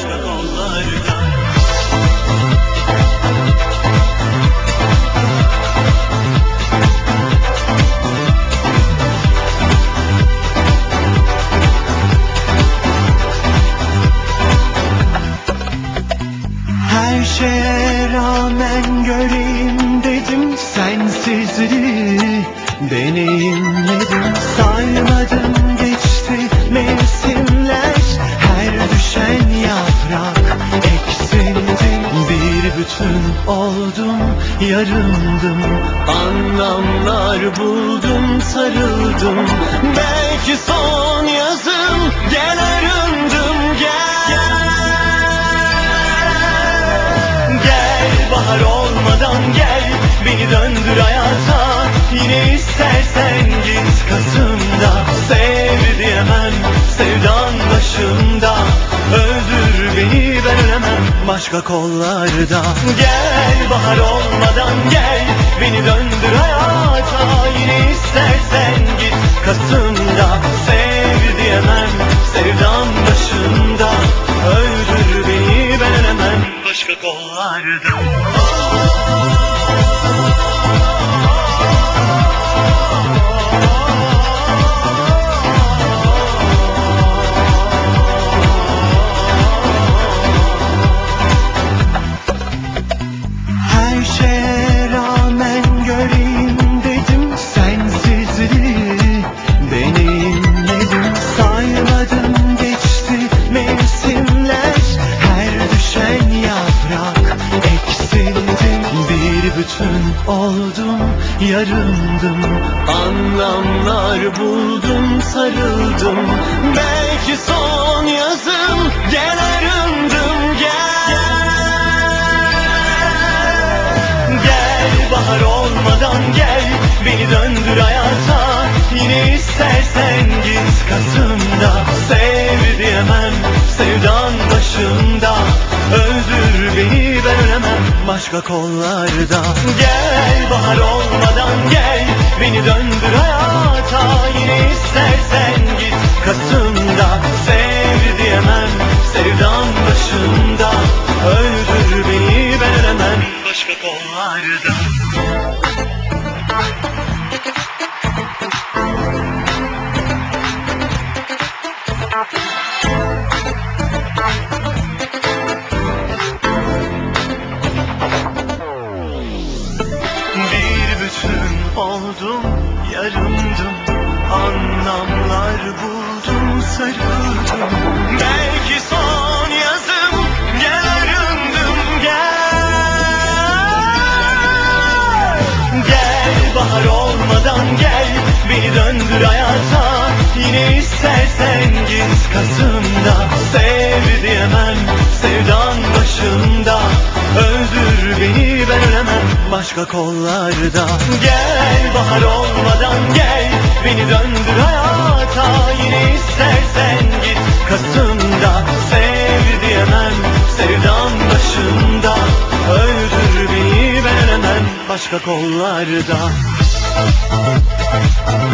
başka kollarda. Her şeye rağmen göreyim dedim sensizliği, deneyimledim saymadım geçti mevsimler, her düşen yaprak eksildim, bir bütün oldum yarındım, anlamlar buldum sarıldım, belki son yazım gel arındım Gel bahar olmadan gel, beni döndür hayata, yine istersen git Kasım'da, sev diyemem sevdan başımda, öldür beni ben ölemem başka kollarda. Gel bahar olmadan gel, beni döndür hayata, yine istersen git Kasım'da, sev diyemem sevdan başımda, öldür beni ben ölemem başka kollarda. Her şeye rağmen göreyim dedim sensizliği, deneyimledim saymadım geçti mevsimler, her düşen yaprak eksildim, bir bütün oldum yarındım, anlamlar buldum sarıldım, belki son yazım gel arındım Gel bahar olmadan gel, beni döndür hayata, yine istersen git Kasım'da, sev diyemem sevdan başımda, öldür beni ben ölemem başka kollarda. Gel bahar olmadan gel, beni döndür hayata, yine istersen git Kasım'da, sev diyemem sevdan başımda, öldür beni ben ölemem başka kollarda. Bir bütün oldum yarımdım, anlamlar buldum sarıldım, belki son yazım gel arındım Gel bahar olmadan gel, beni döndür hayata, yine istersen git Kasım'da, sev diyemem sevdan başımda, öldür beni ben ölemem başka kollarda. Gel bahar olmadan gel, beni döndür hayata, yine istersen git Kasım'da, sev diyemem sevdan başımda, öldür beni ben ölemem başka kollarda.